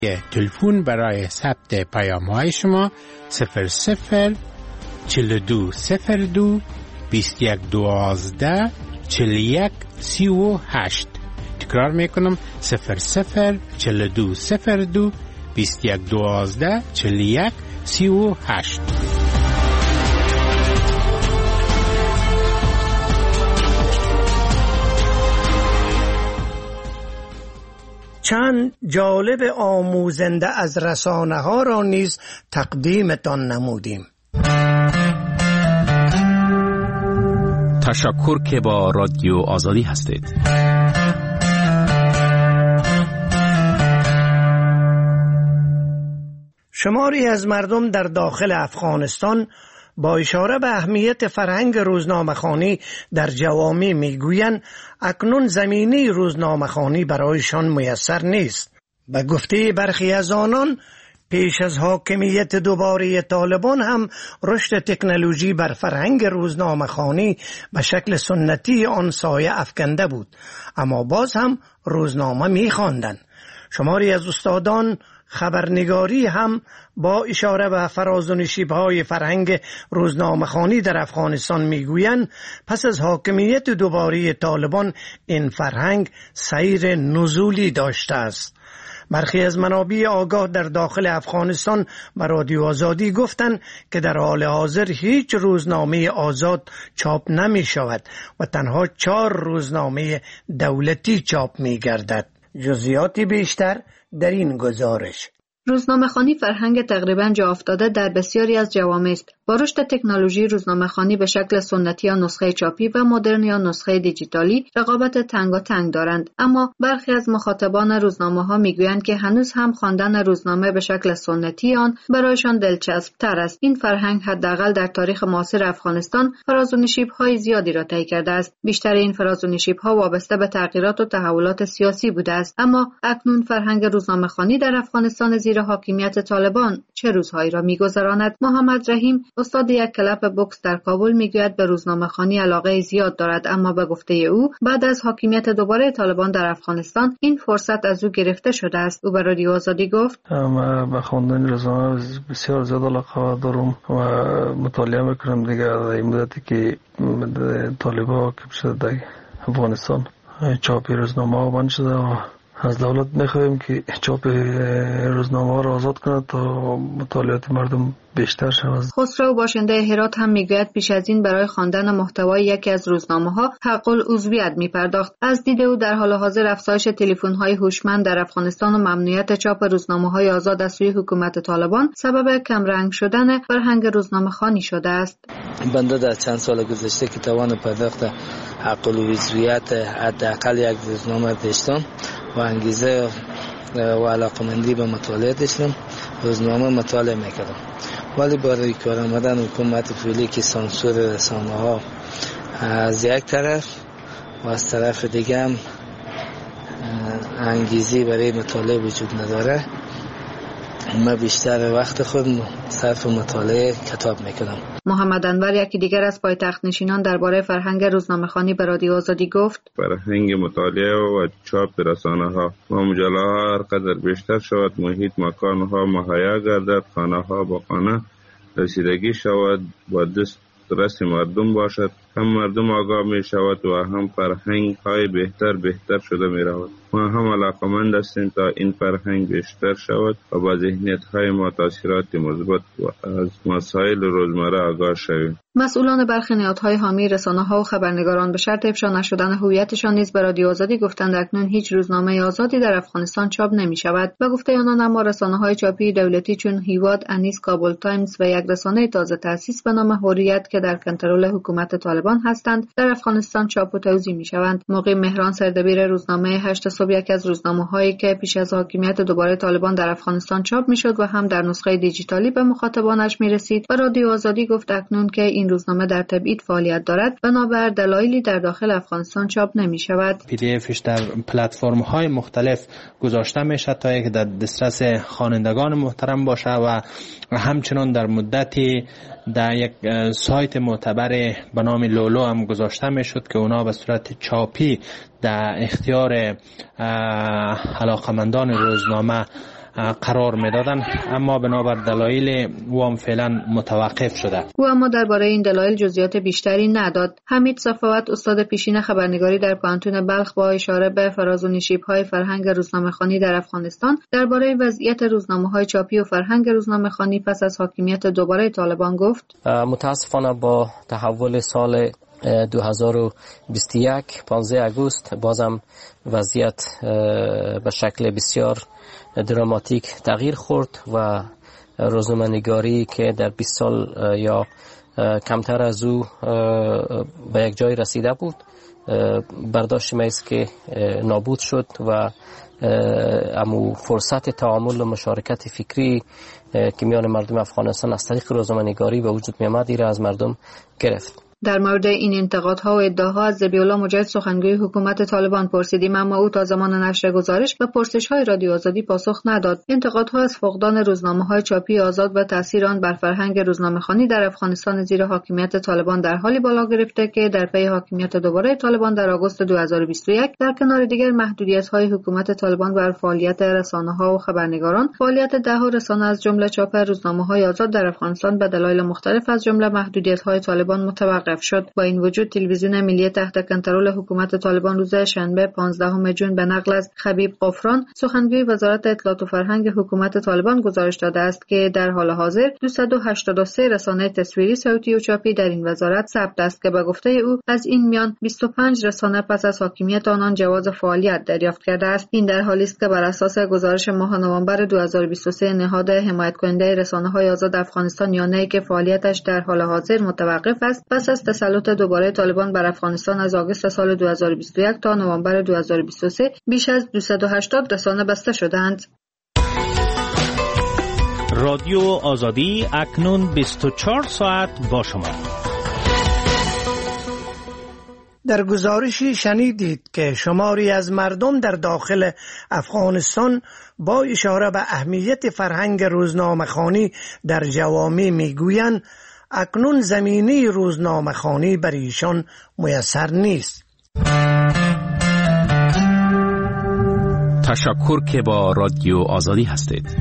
تلفن برای ثبت پیام‌های شما 00 4202 2112 41 38. تکرار میکنم 00 4202 2112 41 38. چند جالب آموزنده از رسانه ها را نیز تقدیمتان نمودیم. تشکر که با رادیو آزادی هستید. شماری از مردم در داخل افغانستان با اشاره به اهمیت فرهنگ روزنامه‌خوانی در جوامع میگویند اکنون زمینه روزنامه‌خوانی برایشان میسر نیست. به گفته برخی از آنان پیش از حاکمیت دوباره طالبان هم رشد تکنولوژی بر فرهنگ روزنامه‌خوانی به شکل سنتی آن سایه افکنده بود، اما باز هم روزنامه می‌خواندند. شماری از استادان خبرنگاری هم با اشاره به فراز و نشیب‌های فرهنگ روزنامه‌خوانی در افغانستان میگویند پس از حاکمیت دوباره طالبان این فرهنگ سیر نزولی داشته است. برخی از منابع آگاه در داخل افغانستان به رادیو آزادی گفتند که در حال حاضر هیچ روزنامه آزاد چاپ نمی شود و تنها 4 روزنامه دولتی چاپ می گردد. جزئیاتی بیشتر در این گزارش. روزنامه‌خوانی فرهنگ تقریباً جا افتاده در بسیاری از جوامع است. با رشد تکنولوژی روزنامه‌خوانی به شکل سنتی یا نسخه چاپی و مدرن یا نسخه دیجیتالی رقابت تنگاتنگ دارند، اما برخی از مخاطبان روزنامه‌ها میگویند که هنوز هم خواندن روزنامه به شکل سنتی آن برایشان دلچسب تر است. این فرهنگ حداقل در تاریخ معاصر افغانستان فراز و نشیب‌های زیادی را طی کرده است. بیشتر این فراز و نشیب‌ها وابسته به تغییرات و تحولات سیاسی بوده است، اما اکنون فرهنگ روزنامه‌خوانی در افغانستان زیر حاکمیت طالبان چه روزهایی را می‌گذراند؟ محمد رحیم استاد یک کلب بوکس در کابل میگوید به روزنامه‌خوانی علاقه زیاد دارد، اما به گفته او بعد از حاکمیت دوباره طالبان در افغانستان این فرصت از او گرفته شده است. او به رادیو آزادی گفت من به خواندن روزنامه بسیار زیاد علاقه دارم و مطالعه میکنم دیگه. در این مدتی که طالبان که شده در افغانستان چاپ روزنامه بند شده و از دولت میخواهیم که چاپ روزنامه را آزاد کند تا مطالعات مردم بیشتر شود. خسرو باشنده هرات هم میگوید پیش از این برای خواندن محتوای یکی از روزنامه‌ها حق العضویت میپرداخت. از دید او در حال حاضر افزایش تلفن‌های هوشمند در افغانستان و ممنوعیت چاپ روزنامه‌های آزاد از سوی حکومت طالبان سبب کمرنگ شدن فرهنگ روزنامه‌خوانی شده است. بنده در چند سال گذشته که توان پرداخت حق العضویت حداقل یک روزنامه داشتم و انگیزه و علاقمندی به مطالعه داشتم، روزنامه مطالعه میکردم، ولی برای کار آمدن حکومت فعلی که سانسور رسانه ها از یک طرف و از طرف دیگه هم انگیزی برای مطالعه وجود نداره، من بیشتر وقت خود صرف مطالعه کتاب میکنم. محمد انور یکی دیگر از پایتخت نشینان درباره فرهنگ روزنامه‌خوانی به رادیو آزادی گفت فرهنگ مطالعه و چاپ رسانه‌ها و مجله‌ها هر قدر بیشتر شود، محیط مکان‌ها مهیا گردد، خانه‌ها با خانه رسیدگی شود، با دسترس مردم باشد، هم مردم آگاه می شود و هم فرهنگ های بهتر شده می رود. ما هم علاقمند هستیم تا این فرهنگ بیشتر شود و با ذهنیت های ما تاثیرات مثبت و از مسائل روزمره آگاه شویم. مسئولان برخی نهادهای حامی رسانه‌ها و خبرنگاران به شرط افشا نشدن هویتشان نیز به رادیو آزادی گفتند اکنون هیچ روزنامه آزادی در افغانستان چاپ نمی‌شود. و گفته آنان اما رسانه‌های چاپی دولتی چون هیواد، انیس، کابل تایمز و یک رسانه تازه تأسیس به نام حریت که در کنترل حکومت طالبان هستند در افغانستان چاپ و توزیع می‌شوند. مقیم مهران سردبیر روزنامه 8 صبح یکی از روزنامه‌هایی که پیش از حاکمیت دوباره طالبان در افغانستان چاپ می‌شد و هم در نسخه دیجیتالی به مخاطبانش می‌رسید و رادیو آزادی گفت اکنون که این روزنامه در تبعید فعالیت دارد بنابر دلایلی در داخل افغانستان چاپ نمی‌شود. PDF در پلتفرم‌های مختلف گذاشته میشه تا اینکه در دسترس خوانندگان محترم باشه و همچنان در مدتی در یک سایت معتبر به نام لولو هم گذاشته میشد که اونا به صورت چاپی در اختیار علاقمندان روزنامه قرار میدادن، اما بنابر دلایل وام فعلا متوقف شده. او اما درباره این دلایل جزئیات بیشتری نداد. حمید صفوت، استاد پیشین خبرنگاری در پانتون بلخ، با اشاره به فراز و نشیب‌های فرهنگ روزنامه‌خوانی در افغانستان درباره وضعیت روزنامه‌های چاپی و فرهنگ روزنامه‌خوانی پس از حاکمیت دوباره طالبان گفت: متاسفانه با تحول سال 2021 15 آگوست بازم وضعیت به شکل بسیار دراماتیک تغییر خورد و روزنامه‌نگاری که در 20 سال یا کمتر از او به یک جای رسیده بود برداشت میست که نابود شد و امو فرصت تعامل و مشارکت فکری که میان مردم افغانستان از طریق روزنامه‌نگاری به وجود می آمد را از مردم گرفت. در مورد این انتقادها و ادعاها از ذبیح‌الله مجاهد، سخنگوی حکومت طالبان، پرسیدیم، اما او تا زمان نشر گزارش و پرسش‌های رادیو آزادی پاسخ نداد. انتقادها از فقدان روزنامه‌های چاپی آزاد و تأثیر آن بر فرهنگ روزنامه‌خوانی در افغانستان زیر حاکمیت طالبان در حالی بالا گرفته که در پی حاکمیت دوباره طالبان در آگوست 2021 در کنار دیگر محدودیت‌های حکومت طالبان بر فعالیت رسانه‌ها و خبرنگاران، فعالیت ده‌ها رسانه از جمله چاپ روزنامه‌های آزاد در افغانستان به دلایل مختلف از جمله محدودیت‌های طالبان متوقف شد. با این وجود تلویزیون ملی تحت کنترل حکومت طالبان روز شنبه 15 جون به نقل از خبیب قفران، سخنگوی وزارت اطلاعات و فرهنگ حکومت طالبان، گزارش داده است که در حال حاضر 283 رسانه تصویری، صوتی و چاپی در این وزارت ثبت است که به گفته او از این میان 25 رسانه پس از حاکمیت آنان جواز فعالیت دریافت کرده است. این در حالی است که بر اساس گزارش ماه نوامبر 2023 نهاد حمایت کننده رسانه‌های آزاد افغانستان یانه که فعالیتش در حال حاضر متوقف است، پس از تسلط دوباره طالبان بر افغانستان از آگوست سال 2021 تا نوامبر 2023 بیش از 280 رسانه بسته شدند. رادیو آزادی اکنون 24 ساعت با شما. در گزارشی شنیدید که شماری از مردم در داخل افغانستان با اشاره به اهمیت فرهنگ روزنامه‌خوانی در جوامع میگویند اکنون زمینه روزنامه‌خوانی بر ایشان میسر نیست. تشکر که با رادیو آزادی هستید.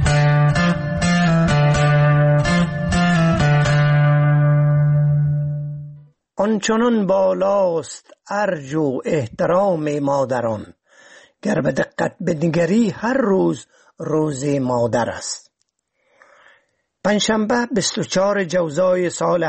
آنچنان بالاست ارج و احترام مادران، گر به دقت بنگری هر روز روز مادر است. پنجشنبه 24 جوزای سال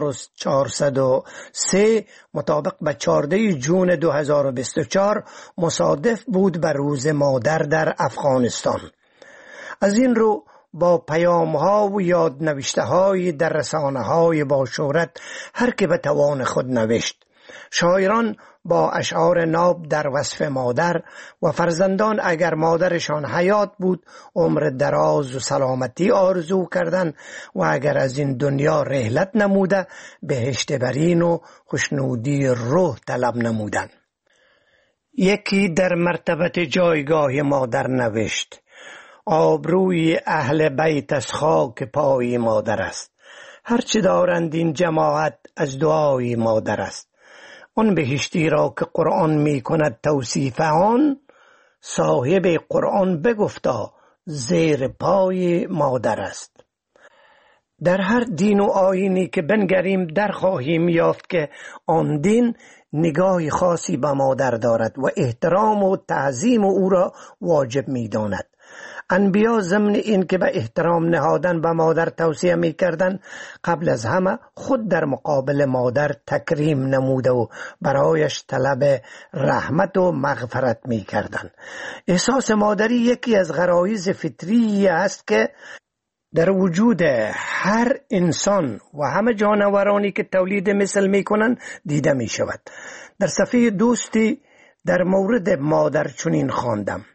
1403 مطابق به 14 جون 2024 مصادف بود به روز مادر در افغانستان. از این رو با پیام‌ها و یادنوشته‌های در رسانه‌های با شهرت هر که به توان خود نوشت. شاعران با اشعار ناب در وصف مادر و فرزندان اگر مادرشان حیات بود عمر دراز و سلامتی آرزو کردند و اگر از این دنیا رحلت نموده بهشت برین و خوشنودی روح طلب نمودند. یکی در مرتبه جایگاه مادر نوشت: آبروی اهل بیت از خاک پای مادر است، هرچه دارند این جماعت از دعای مادر است. آن بهشتی را که قرآن می کند توصیف آن، صاحب قرآن بگفتا زیر پای مادر است. در هر دین و آیینی که بنگریم در خواهیم یافت که آن دین نگاه خاصی به مادر دارد و احترام و تعظیم او را واجب می داند. انبیا ضمن این که به احترام نهادن به مادر توصیه می کردن، قبل از همه خود در مقابل مادر تکریم نموده و برایش طلب رحمت و مغفرت می کردن. احساس مادری یکی از غرایز فطری است که در وجود هر انسان و همه جانورانی که تولید مثل می کنند دیده می شود. در صفحه دوستی در مورد مادر چنین خواندم: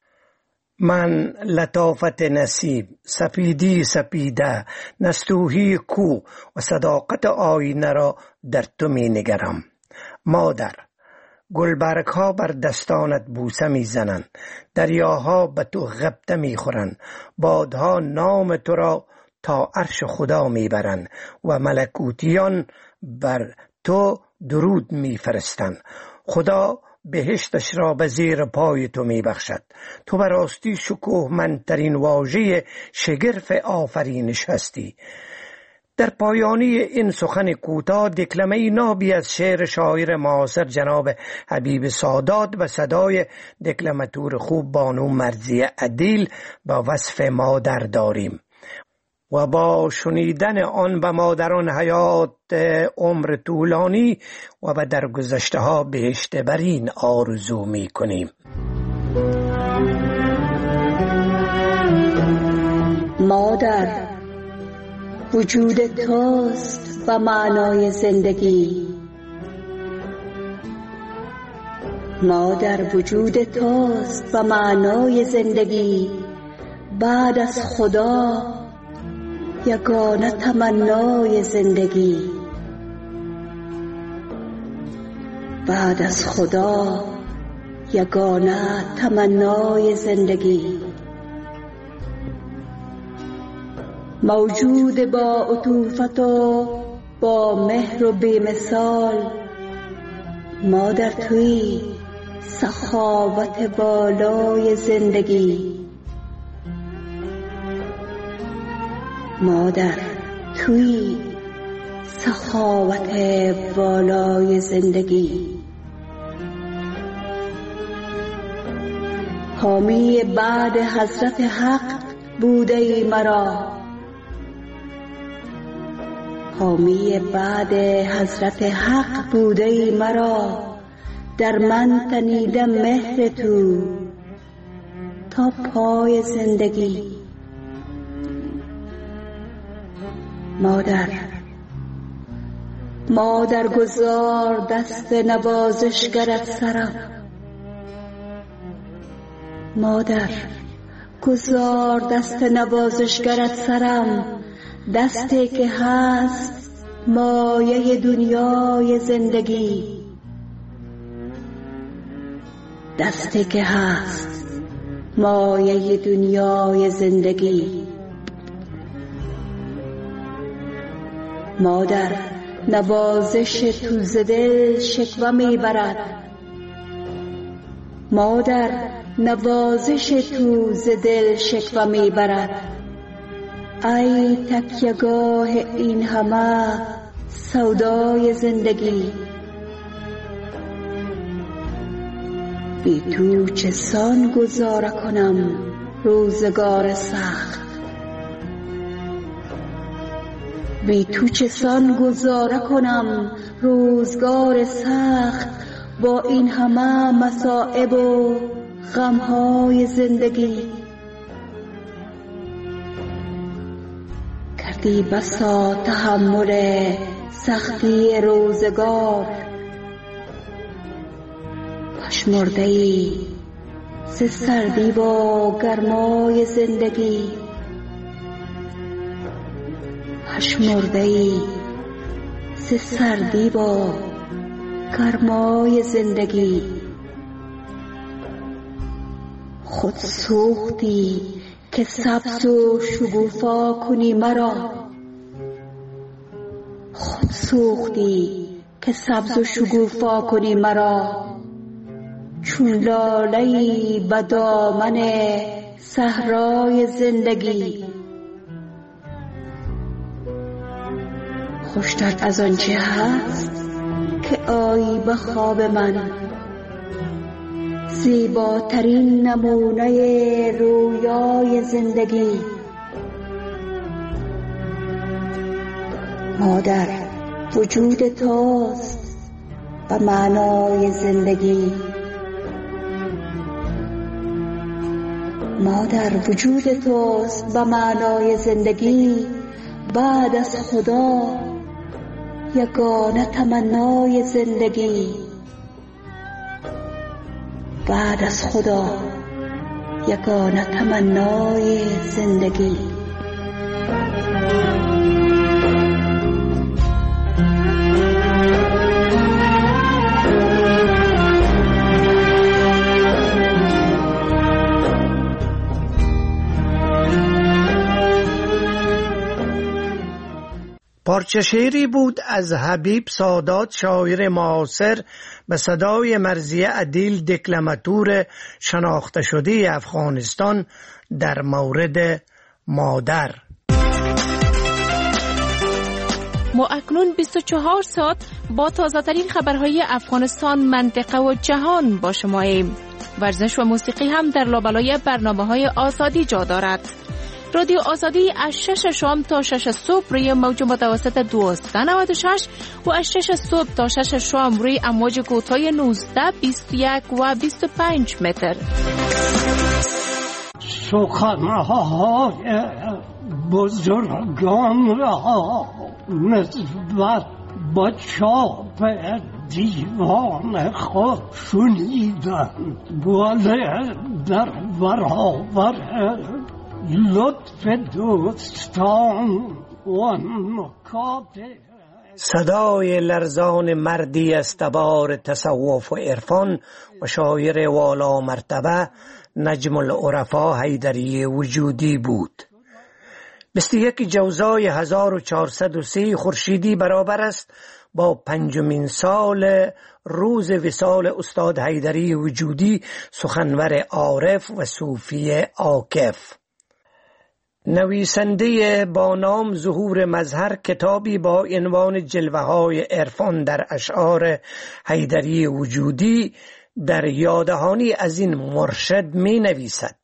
من لطافت نصیب، سپیدی سپیده، نستوهی کو و صداقت آینه را در تو می نگرم. مادر، گلبرگ ها بر دستانت بوسه می زنند، دریاها به تو غبطه می خورند، بادها نام تو را تا عرش خدا می برند و ملکوتیان بر تو درود می فرستند. خدا بهشتش را به زیر پای تو می بخشد. تو به راستی شکوهمندترین واژه شگرف آفرینش هستی. در پایانی این سخن کوتاه دکلمه نابی از شعر شاعر معاصر جناب حبیب سادات به صدای دکلماتور خوب بانو مرضیه عدیل با وصف مادر داریم و با شنیدن آن به مادران حیات عمر طولانی و به درگذشته ها بهشت برین آرزو می کنیم. مادر، وجود توست و معنای زندگی. مادر، وجود توست و معنای زندگی. بعد از خدا یگانه تمنای زندگی. بعد از خدا یگانه تمنای زندگی. موجود با عطوفت و با مهر و بی‌مثال، مادر توی سخاوت بالای زندگی. مادر توی سخاوت بالای زندگی. حامی بعد حضرت حق بوده ای مرا. حامی بعد حضرت حق بوده ای مرا. در من تنیدم مهر تو تا پای زندگی. مادر گذار دست نوازشگرت سرم. مادر گذار دست نوازشگرت سرم. دستی که هست مایه دنیای زندگی. دستی که هست مایه دنیای زندگی. مادر نوازش تو ز دل شکوه میبرد. مادر نوازش تو ز دل شکوه میبرد. ای تکیه‌گاه این همه سودای زندگی. بی تو چسان گذاره کنم روزگار سخت. بی تو چسان گذاره کنم روزگار سخت. با این همه مصائب و غمهای زندگی. کردی بسا تحمل سختی روزگار. پشمرده ای ز سردی با گرمای زندگی. پشمرده ای ز سردی با گرمای زندگی. خود سوختی که سبز و شگوفا کنی مرا. خود سوختی که سبز و شگوفا کنی مرا. چون لاله‌ای به دامن صحرای زندگی. خوشتر از آنچه هست که آیی به خواب من. زیباترین نمونه رویای زندگی. مادر وجود توست و معنای زندگی. مادر وجود توست و معنای زندگی. بعد از خدا یگانه تمنای زندگی. بعد از خدا یگانه تمنای زندگی. پارچه شعری بود از حبیب سادات، شاعر معاصر، به صدای مرضیه عدیل، دکلماتور شناخته شده افغانستان در مورد مادر. ما اکنون 24 ساعت با تازه‌ترین خبرهای افغانستان، منطقه و جهان با شماییم. ورزش و موسیقی هم در لابلای برنامه‌های آزادی جا دارد. رادیو آزادی از 6 شام تا 6 صبح روی موج متوسط 1296 و از 6 صبح تا 6 شام روی امواج کوتاه 19، 21 و 25 متر. سخنهای بزرگان را نسبت با چاپ دیوان خود شنیدند، ولی در برابر لطف دوستان و نکات صدای لرزان مردی از تبار تصوف و عرفان و شاعر والا مرتبه نجم العرفا حیدری وجودی بود. 21 جوزای 1403 خورشیدی برابر است با 5مین سال روز وصال استاد حیدری وجودی، سخنور عارف و صوفی عاکف. نویسنده با نام ظهور مظهر کتابی با عنوان جلوه‌های عرفان در اشعار حیدری وجودی در یاددهانی از این مرشد می نویسد: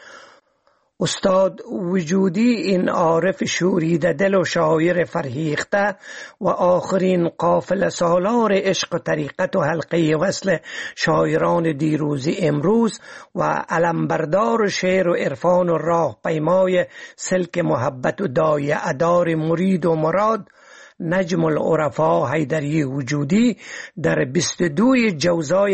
استاد وجودی این عارف شوریده دل و شاعر فرهیخته و آخرین قافله سالار عشق و طریقت و حلقه وصل شاعران دیروزی امروز و علمبردار شعر و عرفان و راه پیمای سلک محبت و دایه ادار مرید و مراد، نجم العرفا حیدری وجودی در 22 جوزای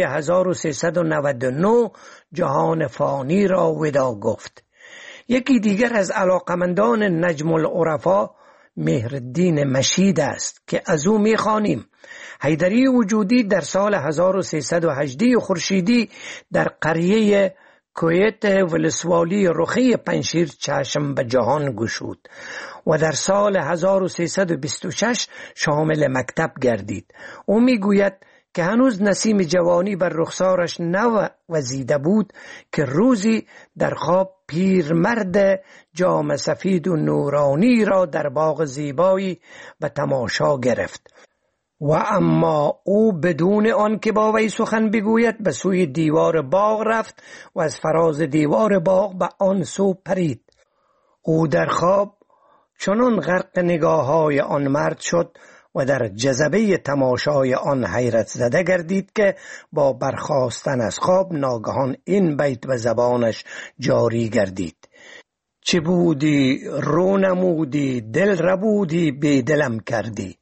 1399 جهان فانی را وداع گفت. یکی دیگر از علاقمندان نجم العرفا مهرالدین مشید است که از او می‌خوانیم: حیدری وجودی در سال 1318 خورشیدی در قریه کویت ولسوالی رخی پنشیر چشم به جهان گشود و در سال 1326 شامل مکتب گردید. او میگوید که هنوز نسیم جوانی بر رخسارش نوزیده بود که روزی در خواب پیرمرد جامه سفید و نورانی را در باغ زیبایی به تماشا گرفت و اما او بدون آن که با وی سخن بگوید به سوی دیوار باغ رفت و از فراز دیوار باغ به آن سو پرید. او در خواب چنان غرق نگاه‌های آن مرد شد و در جذبه تماشای آن حیرت زده گردید که با برخاستن از خواب ناگهان این بیت به زبانش جاری گردید: چه بودی رو نمودی، دل ربودی بی دلم کردی.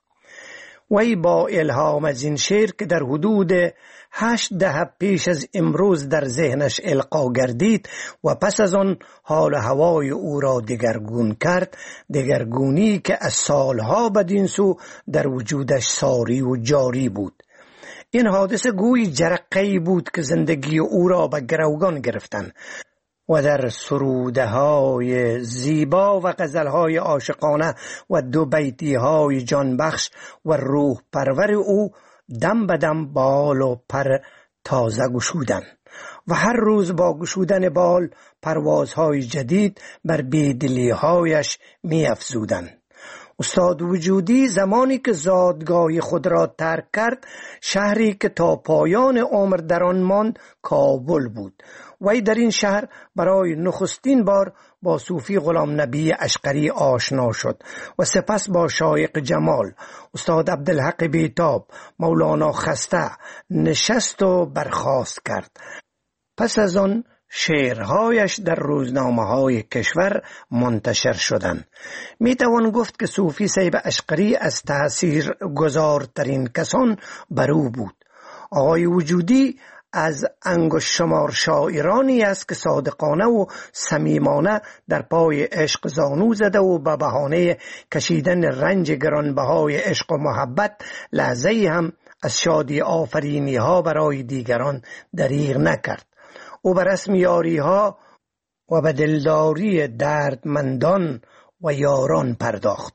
وی با الهام از این شعر که در حدود 8 دهه پیش از امروز در ذهنش القا گردید و پس از آن حال و هوای او را دگرگون کرد، دگرگونی که از سالها بدین سو در وجودش ساری و جاری بود. این حادثه گویی جرقه‌ای بود که زندگی او را به گروگان گرفتند و در سروده‌های زیبا و غزل‌های عاشقانه و 2 بیتی‌های جانبخش و روح پرور او دم به دم بال و پر تازه گشودند و هر روز با گشودن بال پروازهای جدید بر بیدلی‌هایش می‌افزودند. استاد وجودی زمانی که زادگاه خود را ترک کرد، شهری که تا پایان عمر در آن ماند کابل بود. وی در این شهر برای نخستین بار با صوفی غلام نبی اشقری آشنا شد و سپس با شایق جمال، استاد عبدالحق بیتاب، مولانا خسته نشست و برخاست کرد. پس از آن شعرهایش در روزنامه‌های کشور منتشر شدند. میتوان گفت که صوفی صیب اشقری از تأثیر گذارترین کسان بر او بود. آقای وجودی از انگشت شمار شاعرانی است که صادقانه و صمیمانه در پای عشق زانو زده و به بهانه کشیدن رنج گرانبهای عشق و محبت لحظه‌ای هم از شادی آفرینی ها برای دیگران دریغ نکرد. او به رسم یاری ها و به دلداری دردمندان و یاران پرداخت.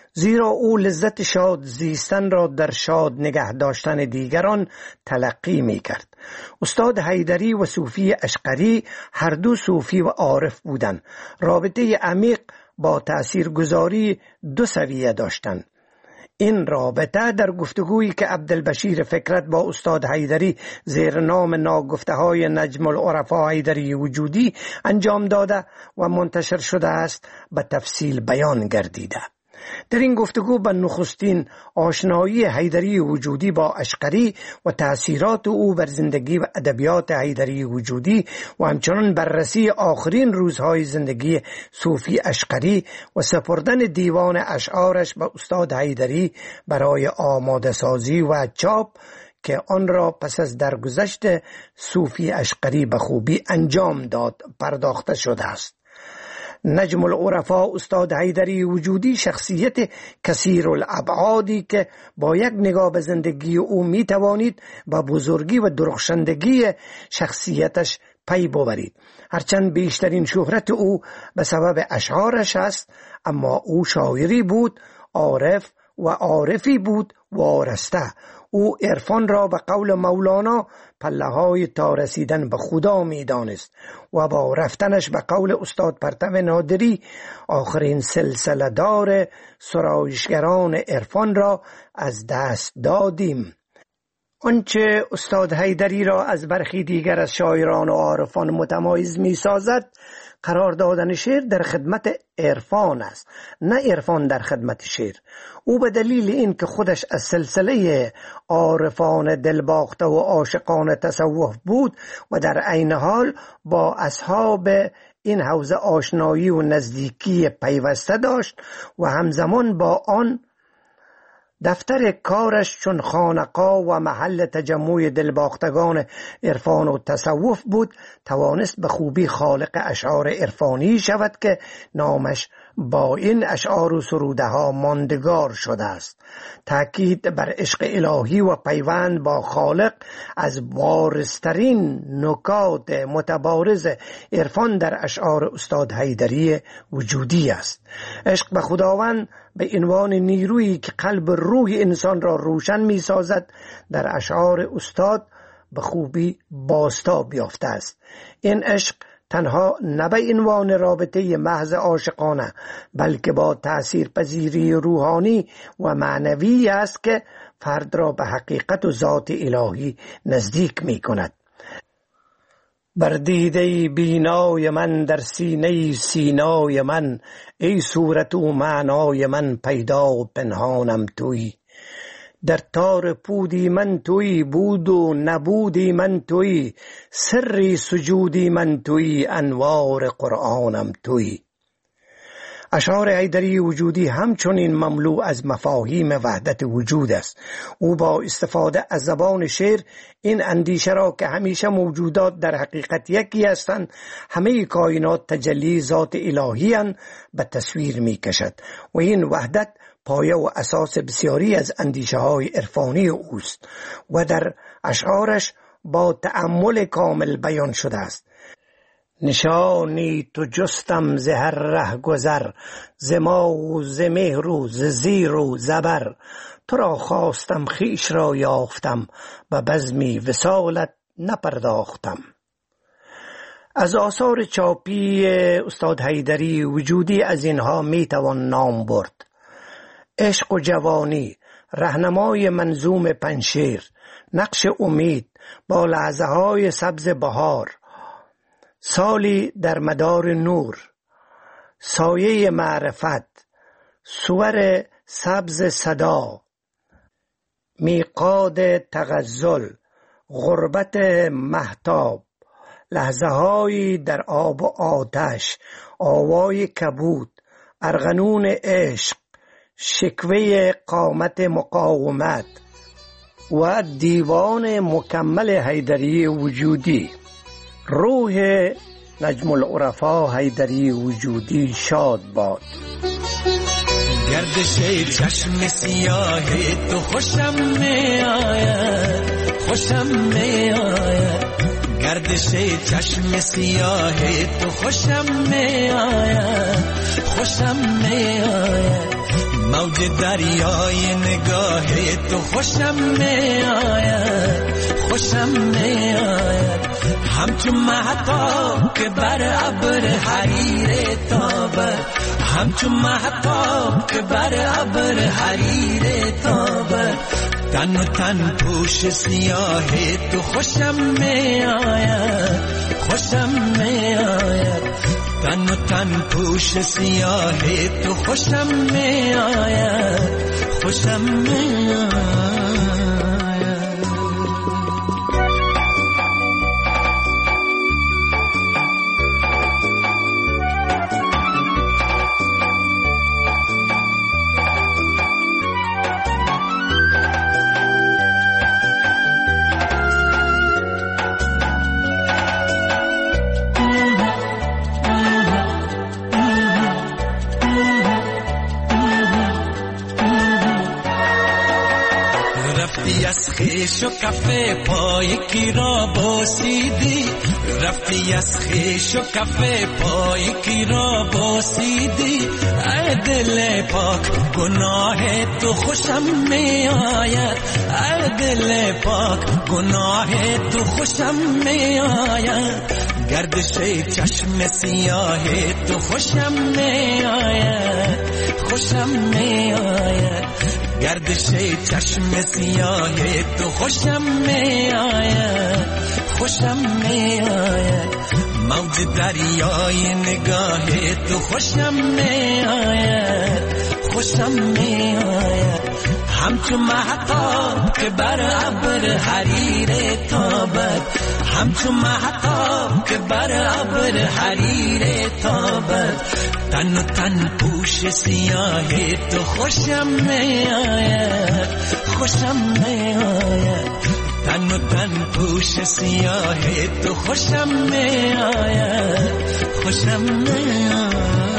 زیرا او لذت شاد زیستن را در شاد نگه داشتن دیگران تلقی می کرد. استاد حیدری و صوفی اشقری هر دو صوفی و عارف بودند. رابطه عمیق با تأثیرگذاری دو سویه داشتند. این رابطه در گفتگویی که عبدالبشیر فکرت با استاد حیدری زیر نام ناگفته‌های نجم العرفا حیدری وجودی انجام داده و منتشر شده است به تفصیل بیان گردیده. در این گفتگو به نخستین آشنایی حیدری وجودی با اشقری و تأثیرات او بر زندگی و ادبیات حیدری وجودی و همچنان بررسی آخرین روزهای زندگی صوفی اشقری و سپردن دیوان اشعارش به استاد حیدری برای آماده سازی و چاپ که آن را پس از درگذشت صوفی اشقری به خوبی انجام داد پرداخته شده است. نجم العرفا استاد حیدری وجودی شخصیت کثیر الابعادی که با یک نگاه به زندگی او می توانید با بزرگی و درخشندگی شخصیتش پی ببرید. هرچند بیشترین شهرت او به سبب اشعارش است، اما او شاعری بود، عارف و عارفی بود وارسته. او عرفان را به قول مولانا پله‌های تا رسیدن به خدا می دانست و با رفتنش به قول استاد پرتو نادری آخرین سلسله دار سرایشگران عرفان را از دست دادیم. آنچه استاد حیدری را از برخی دیگر از شاعران و عارفان متمایز می سازد قرار دادن شعر در خدمت عرفان است، نه عرفان در خدمت شعر. او به دلیل این که خودش از سلسله عارفان دلباخته و عاشقان تصوف بود و در عین حال با اصحاب این حوزه آشنایی و نزدیکی پیوسته داشت و همزمان با آن دفتر کارش چون خانقاه و محل تجمع دلباختگان عرفان و تصوف بود، توانست به خوبی خالق اشعار عرفانی شود که نامش با این اشعار و سروده ها ماندگار شده است. تأکید بر عشق الهی و پیوند با خالق از بارزترین نکات متبارز عرفان در اشعار استاد حیدری وجودی است. عشق به خداوند به عنوان نیرویی که قلب روح انسان را روشن می سازد در اشعار استاد به خوبی بازتاب یافته است. این عشق تنها نه به عنوان رابطه محض عاشقانه بلکه با تأثیرپذیری روحانی و معنوی است که فرد را به حقیقت و ذات الهی نزدیک می کند. بر دیده بینای من در سینه سینای من، ای صورت و معنای من پیدا و پنهانم تویی. در تار پودی من تویی، بود و نبودی من تویی، سری سجودی من تویی، انوار قرآنم تویی. اشعار حیدری وجودی همچنین مملو از مفاهیم وحدت وجود است. او با استفاده از زبان شعر این اندیشه را که همیشه موجودات در حقیقت یکی هستند، همه کائنات تجلی ذات الهی اند، به تصویر می کشد و این وحدت پایه و اساس بسیاری از اندیشه های عرفانی اوست و در اشعارش با تأمل کامل بیان شده است. نشانی تو جستم ز هر ره گذر، ز ما و ز مهر و ز زیر و زبر، تو را خواستم خویش را یافتم، به بزمی وصالت نپرداختم. از آثار چاپی استاد حیدری وجودی از اینها میتوان نام برد: عشق و جوانی، رهنمای منظوم پنشیر، نقش امید، با لحظه های سبز بهار، سالی در مدار نور، سایه معرفت، صور سبز صدا، میقات تغزل، غربت مهتاب، لحظه هایی در آب و آتش، آوای کبود، ارغنون عشق، شکوه قامت مقاومت و دیوان مکمل حیدری وجودی. روح نجم العرفا حیدری وجودی شاد باد. گردش چشم سیاه تو خوشم می آید، خوشم می آید. گردش چشم سیاه تو خوشم می آید، خوشم می آید. موج دریای نگاه تو خوشم می آید، خوشم می آید. همچون مهتاب که بر ابر حریر تابد، همچون مهتاب که بر ابر حریر تابد. تن و تن پوش سیاه تو خوشم می آید، خوشم می آید. تن و تن پوش سیاه تو خوشم می آید، خوشم می آید. خیش و کفه پای کی را بوسیدی، رفتی از خیش و کفه پای کی را بوسیدی. ای دل پاک گناه تو خوشم می آید، ای دل پاک گناه تو خوشم می آید. گردش چشم سیاه تو خوشم می آید، خوشم می آید. گردش چشم سیاه تو خوشم می آید، خوشم می آید. موج دریای نگاه تو خوشم می آید، خوشم می آید. همچون مهتاب که بر ابر حریر تابد، همچون مهتاب که بر ابر حریر تابد. تن و تن پوش سیاه تو خوشم می آید، خوشم می آید. تن و تن پوش سیاه تو خوشم می آید، خوشم می آید.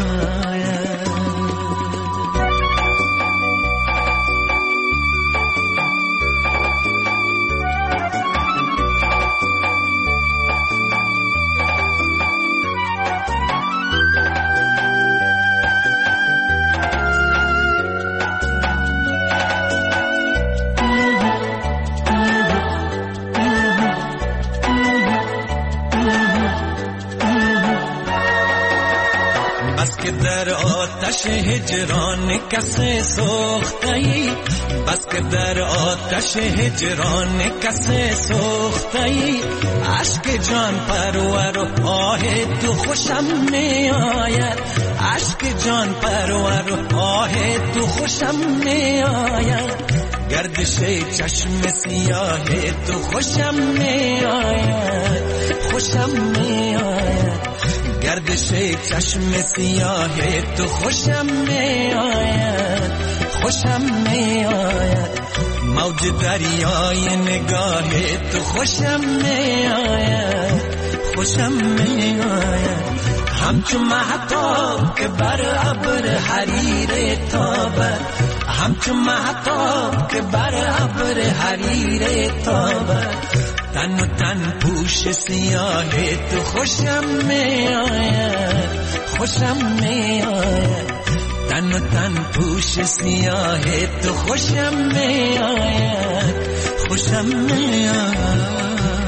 آتش هجران کسی سوخته‌ای، بس که در آتش هجران کسی سوخته‌ای. عشق جان پرور و آه تو خوشم می آید، عشق جان پرور و آه تو خوشم می آید. گردش چشم سیاه تو خوشم می آید، خوشم می آید. گردش چشم سیاه تو خوشم می آید، خوشم می آید. موج دریای نگاه تو خوشم می آید، خوشم می آید. همچون مهتاب که بر ابر حریر تابد، همچون مهتاب که بر ابر حریر تابد. تن و تن پوش سیاه تو خوشم می آید، خوشم می آید. تن و تن پوش سیاه تو خوشم می آید، خوشم می آید.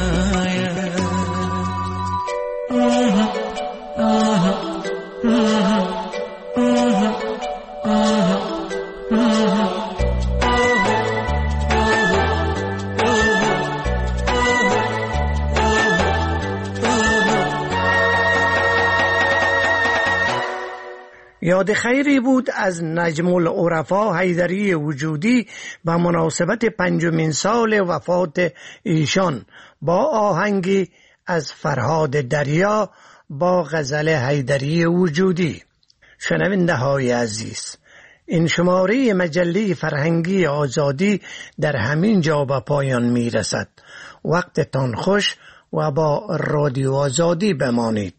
یاد خیری بود از نجم العرفا حیدری وجودی به مناسبت 5مین سال وفات ایشان با آهنگی از فرهاد دریا با غزل حیدری وجودی. شنونده های عزیز، این شماره مجله فرهنگی آزادی در همین جا به پایان می رسد. وقتتان خوش و با رادیو آزادی بمانید.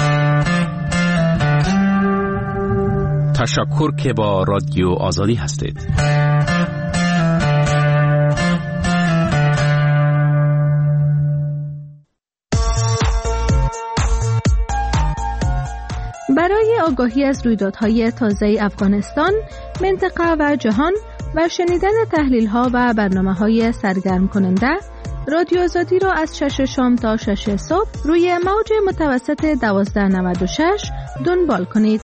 تشکر که با رادیو آزادی هستید. برای آگاهی از رویدادهای تازه افغانستان منطقه و جهان و شنیدن تحلیل ها و برنامه های سرگرم کننده، رادیو آزادی را از 6 شام تا 6 صبح روی موج متوسط 1296 دنبال کنید.